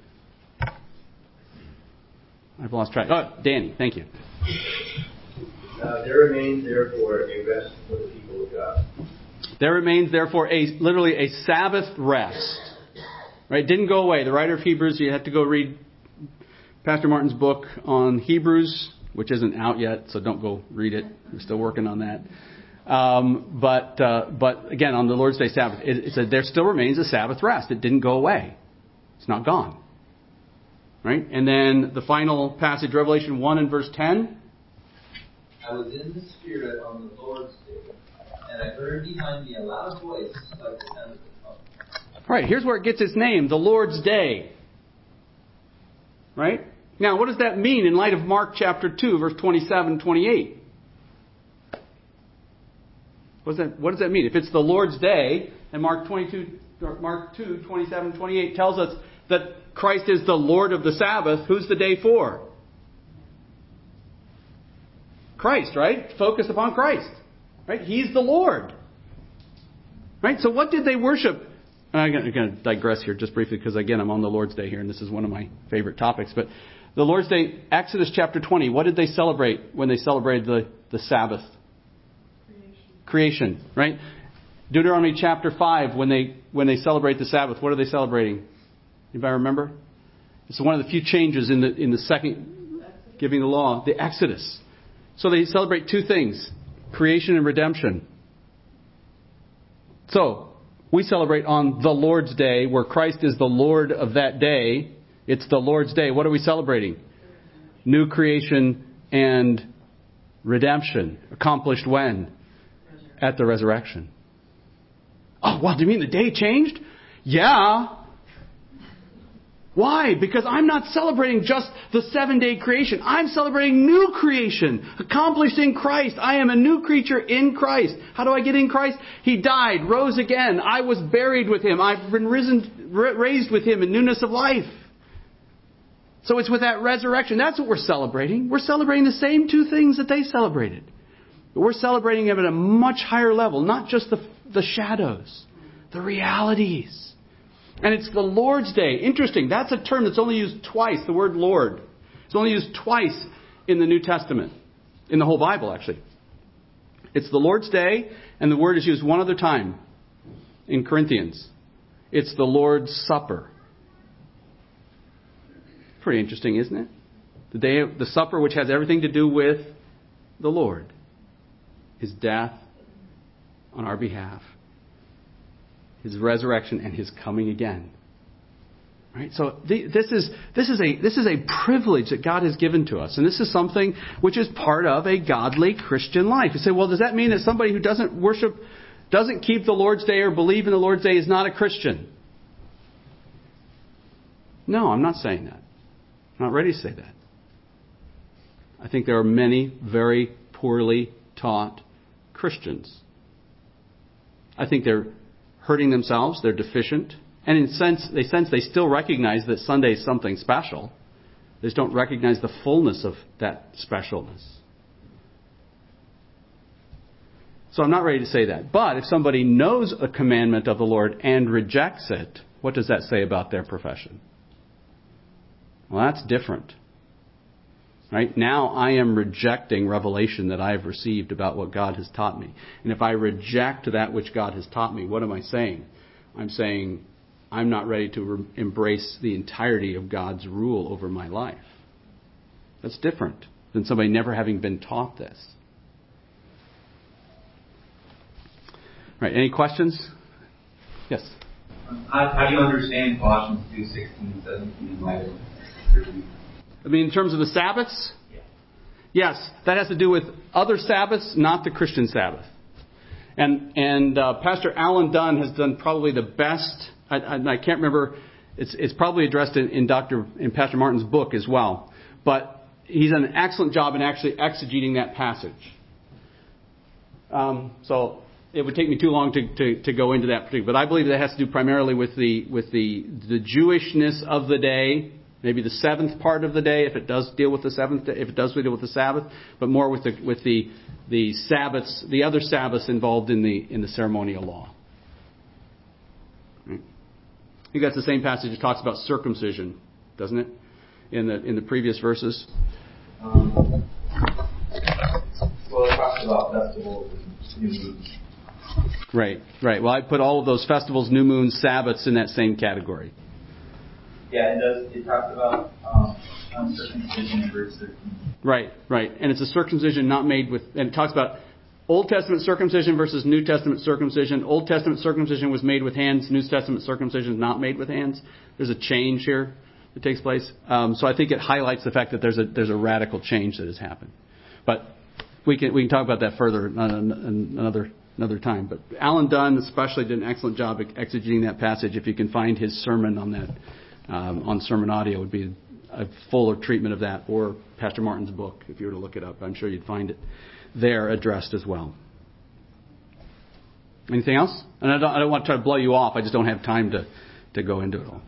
I've lost track. Oh, Danny, thank you. There remains therefore a rest for the people of God. There remains therefore literally a Sabbath rest. Right? It didn't go away. The writer of Hebrews, you have to go read Pastor Martin's book on Hebrews, which isn't out yet, so don't go read it. We're still working on that. But again, on the Lord's Day Sabbath, it said there still remains a Sabbath rest. It didn't go away. It's not gone. Right? And then the final passage, Revelation 1 and verse 10. I was in the Spirit on the Lord's Day, and I heard behind me a loud voice like the sound of a trumpet. Right, here's where it gets its name, the Lord's Day. Right? Now, what does that mean in light of Mark chapter 2, verse 27 and 28? What does that mean? If it's the Lord's day, and Mark 2, 27, 28 tells us that Christ is the Lord of the Sabbath, who's the day for? Christ, right? Focus upon Christ. Right? He's the Lord. Right? So what did they worship? I'm going to digress here just briefly because, again, I'm on the Lord's Day here, and this is one of my favorite topics. But the Lord's Day, Exodus chapter 20, what did they celebrate when they celebrated the Sabbath? Creation, right? Deuteronomy chapter 5, when they celebrate the Sabbath, what are they celebrating? Anybody remember? It's one of the few changes in the second giving the law, the Exodus. So they celebrate two things, creation and redemption. So, we celebrate on the Lord's Day, where Christ is the Lord of that day. It's the Lord's Day. What are we celebrating? New creation and redemption. Accomplished when? At the resurrection. Oh, well, do you mean the day changed? Yeah. Why? Because I'm not celebrating just the 7-day creation. I'm celebrating new creation, accomplished in Christ. I am a new creature in Christ. How do I get in Christ? He died, rose again. I was buried with Him. I've been raised with Him in newness of life. So it's with that resurrection. That's what we're celebrating. We're celebrating the same two things that they celebrated. But we're celebrating them at a much higher level, not just the shadows, the realities. And it's the Lord's Day. Interesting. That's a term that's only used twice, the word Lord. It's only used twice in the New Testament. In the whole Bible, actually. It's the Lord's Day, and the word is used one other time in Corinthians. It's the Lord's Supper. Pretty interesting, isn't it? The day of the supper, which has everything to do with the Lord. His death on our behalf. His resurrection and His coming again. Right? So this is a privilege that God has given to us. And this is something which is part of a godly Christian life. You say, well, does that mean that somebody who doesn't keep the Lord's Day or believe in the Lord's Day is not a Christian? No, I'm not saying that. I'm not ready to say that. I think there are many very poorly taught Christians. I think they're hurting themselves, they're deficient, and in a sense they still recognize that Sunday is something special. They just don't recognize the fullness of that specialness. So I'm not ready to say that. But if somebody knows a commandment of the Lord and rejects it, what does that say about their profession? Well, that's different. Right? Now I am rejecting revelation that I have received about what God has taught me. And if I reject that which God has taught me, what am I saying? I'm saying I'm not ready to embrace the entirety of God's rule over my life. That's different than somebody never having been taught this. Right? Any questions? Yes? How do you understand Colossians 2:16, 17 in light of 13? I mean, in terms of the Sabbaths? Yes, that has to do with other Sabbaths, not the Christian Sabbath. And Pastor Alan Dunn has done probably the best. I can't remember. It's probably addressed in Pastor Martin's book as well. But he's done an excellent job in actually exegeting that passage. So it would take me too long to go into that particular. But I believe that has to do primarily with the Jewishness of the day. Maybe the seventh part of the day, if it does deal with the seventh day, if it does deal with the Sabbath, but more with the Sabbaths, the other Sabbaths involved in the ceremonial law. Right? I think that's the same passage that talks about circumcision, doesn't it? In the previous verses. Well, it talks about festivals and new moons. Right. Well, I put all of those festivals, new moons, Sabbaths in that same category. Yeah, it talks about uncircumcision in verse 13. Right. And it's a circumcision not made with... And it talks about Old Testament circumcision versus New Testament circumcision. Old Testament circumcision was made with hands. New Testament circumcision is not made with hands. There's a change here that takes place. So I think it highlights the fact that there's a radical change that has happened. But we can talk about that further another time. But Alan Dunn especially did an excellent job exegeting that passage. If you can find his sermon on that, on sermon audio, would be a fuller treatment of that, or Pastor Martin's book, if you were to look it up. I'm sure you'd find it there addressed as well. Anything else? And I don't want to try to blow you off. I just don't have time to go into it all.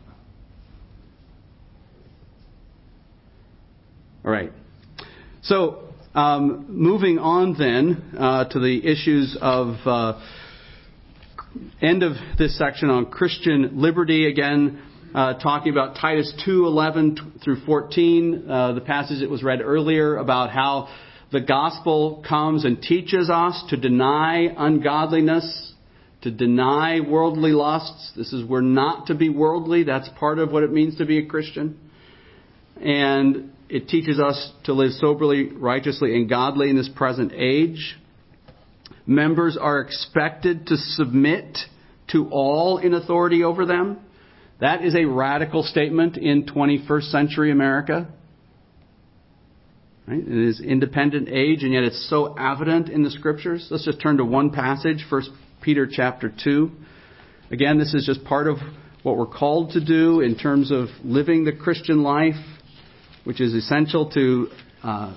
All right. So, moving on then to the issues of end of this section on Christian liberty. Again, talking about Titus 2:11 through 14, the passage that was read earlier about how the gospel comes and teaches us to deny ungodliness, to deny worldly lusts. We're not to be worldly. That's part of what it means to be a Christian. And it teaches us to live soberly, righteously, and godly in this present age. Members are expected to submit to all in authority over them. That is a radical statement in 21st century America. Right? It is independent age, and yet it's so evident in the Scriptures. Let's just turn to one passage, 1 Peter chapter 2. Again, this is just part of what we're called to do in terms of living the Christian life, which is essential to a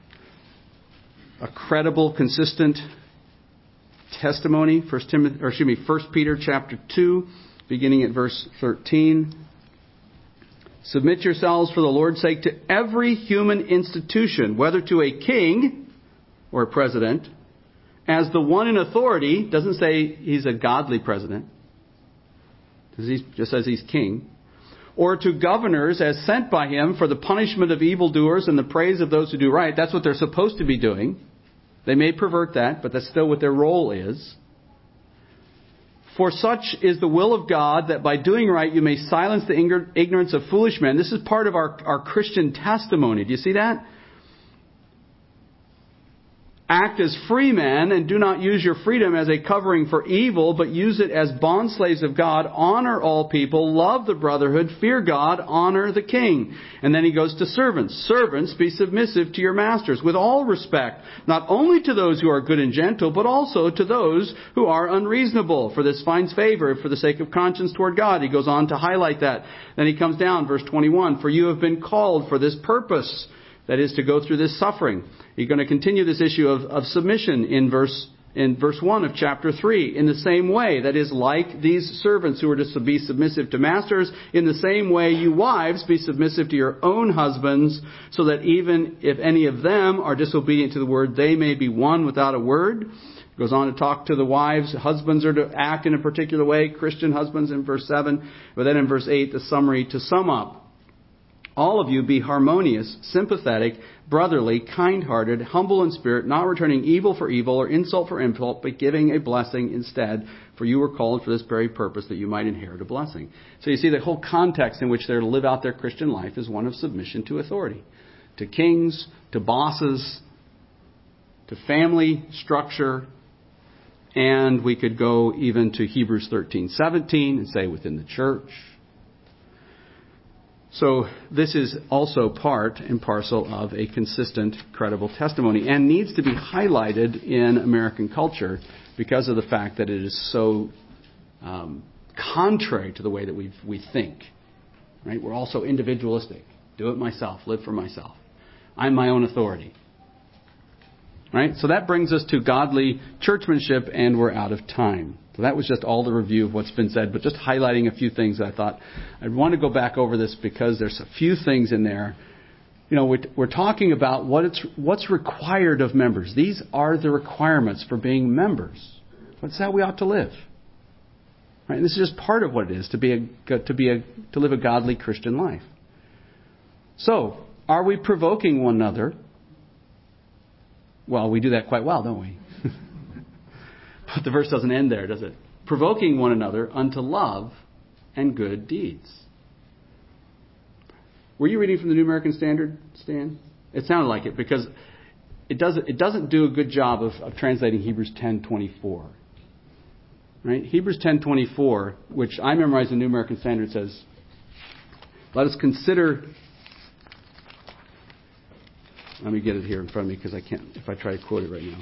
credible, consistent testimony. 1 Peter chapter 2, beginning at verse 13. Submit yourselves for the Lord's sake to every human institution, whether to a king or a president, as the one in authority. Doesn't say he's a godly president. He just says he's king. Or to governors as sent by him for the punishment of evildoers and the praise of those who do right. That's what they're supposed to be doing. They may pervert that, but that's still what their role is. For such is the will of God, that by doing right you may silence the ignorance of foolish men. This is part of our Christian testimony. Do you see that? Act as free men, and do not use your freedom as a covering for evil, but use it as bondslaves of God. Honor all people, love the brotherhood, fear God, honor the king. And then he goes to servants. Servants, be submissive to your masters with all respect, not only to those who are good and gentle, but also to those who are unreasonable. For this finds favor for the sake of conscience toward God. He goes on to highlight that. Then he comes down, verse 21. For you have been called for this purpose, that is, to go through this suffering. You're going to continue this issue of submission in verse 1 of chapter 3. In the same way, that is, like these servants who are to be submissive to masters, in the same way you wives be submissive to your own husbands, so that even if any of them are disobedient to the word, they may be won without a word. It goes on to talk to the wives. Husbands are to act in a particular way, Christian husbands in verse 7. But then in verse 8, the summary to sum up. All of you be harmonious, sympathetic, brotherly, kind-hearted, humble in spirit, not returning evil for evil or insult for insult, but giving a blessing instead. For you were called for this very purpose, that you might inherit a blessing. So you see the whole context in which they're to live out their Christian life is one of submission to authority. To kings, to bosses, to family structure, and we could go even to Hebrews 13:17 and say within the church. So this is also part and parcel of a consistent, credible testimony, and needs to be highlighted in American culture because of the fact that it is so contrary to the way that we think. Right? We're also individualistic. Do it myself. Live for myself. I'm my own authority. Right? So that brings us to godly churchmanship, and we're out of time. So that was just all the review of what's been said, but just highlighting a few things that I thought I'd want to go back over this because there's a few things in there. You know, we're talking about what's required of members. These are the requirements for being members. That's how we ought to live. Right? And this is just part of what it is to live a godly Christian life. So, are we provoking one another? Well, we do that quite well, don't we? But the verse doesn't end there, does it? Provoking one another unto love and good deeds. Were you reading from the New American Standard, Stan? It sounded like it because it doesn't do a good job of translating Hebrews 10:24. Right? Hebrews 10:24, which I memorized in the New American Standard, says, "Let us consider." Let me get it here in front of me because I can't if I try to quote it right now.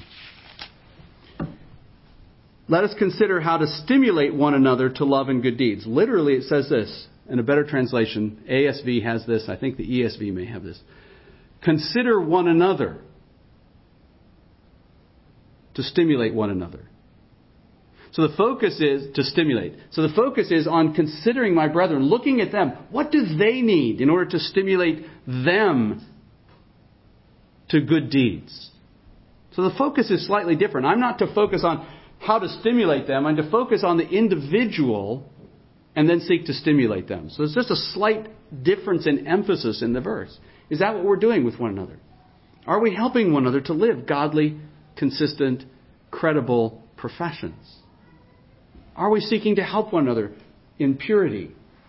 Let us consider how to stimulate one another to love and good deeds. Literally, it says this. In a better translation, ASV has this. I think the ESV may have this. Consider one another to stimulate one another. So the focus is to stimulate. So the focus is on considering my brethren, looking at them. What do they need in order to stimulate them to good deeds? So the focus is slightly different. I'm not to focus on how to stimulate them. I'm to focus on the individual and then seek to stimulate them. So there's just a slight difference in emphasis in the verse. Is that what we're doing with one another? Are we helping one another to live godly, consistent, credible professions? Are we seeking to help one another in purity?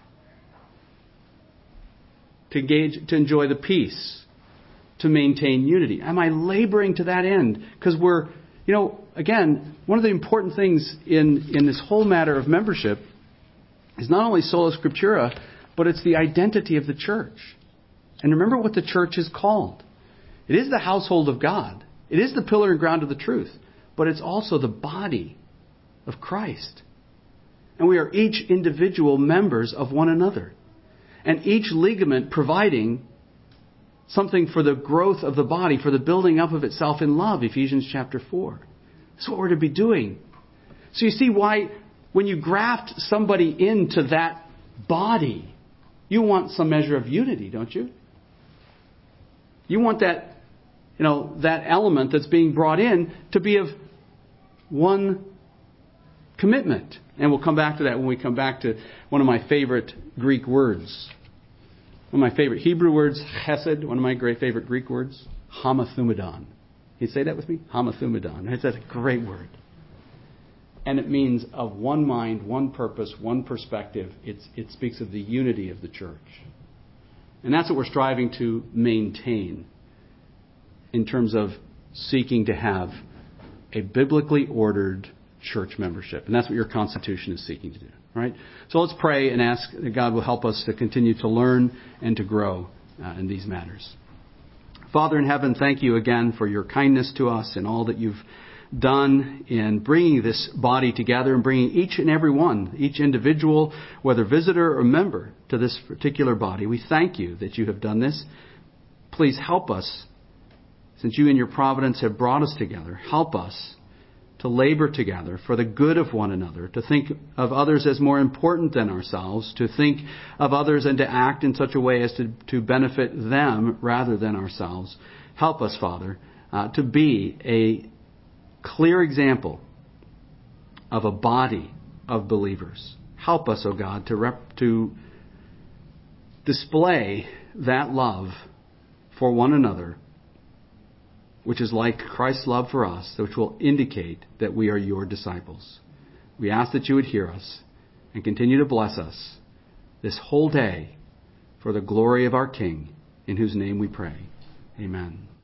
To enjoy the peace? To maintain unity? Am I laboring to that end? Because we're, again, one of the important things in this whole matter of membership is not only sola scriptura, but it's the identity of the church. And remember what the church is called. It is the household of God. It is the pillar and ground of the truth. But it's also the body of Christ. And we are each individual members of one another. And each ligament providing something for the growth of the body, for the building up of itself in love, Ephesians chapter 4. That's what we're to be doing. So you see why when you graft somebody into that body, you want some measure of unity, don't you? You want that, that element that's being brought in to be of one commitment. And we'll come back to that when we come back to one of my favorite Greek words. One of my favorite Hebrew words, chesed. One of my great favorite Greek words, hamathumadon. You say that with me? Hamathumadon. That's a great word. And it means of one mind, one purpose, one perspective. It speaks of the unity of the church. And that's what we're striving to maintain in terms of seeking to have a biblically ordered church membership. And that's what your Constitution is seeking to do. Right? So let's pray and ask that God will help us to continue to learn and to grow in these matters. Father in heaven, thank you again for your kindness to us and all that you've done in bringing this body together and bringing each and every one, each individual, whether visitor or member, to this particular body. We thank you that you have done this. Please help us, since you in your providence have brought us together, help us to labor together for the good of one another, to think of others as more important than ourselves, to think of others and to act in such a way as to benefit them rather than ourselves. Help us, Father, to be a clear example of a body of believers. Help us, O God, to display that love for one another, which is like Christ's love for us, which will indicate that we are your disciples. We ask that you would hear us and continue to bless us this whole day for the glory of our King, in whose name we pray. Amen.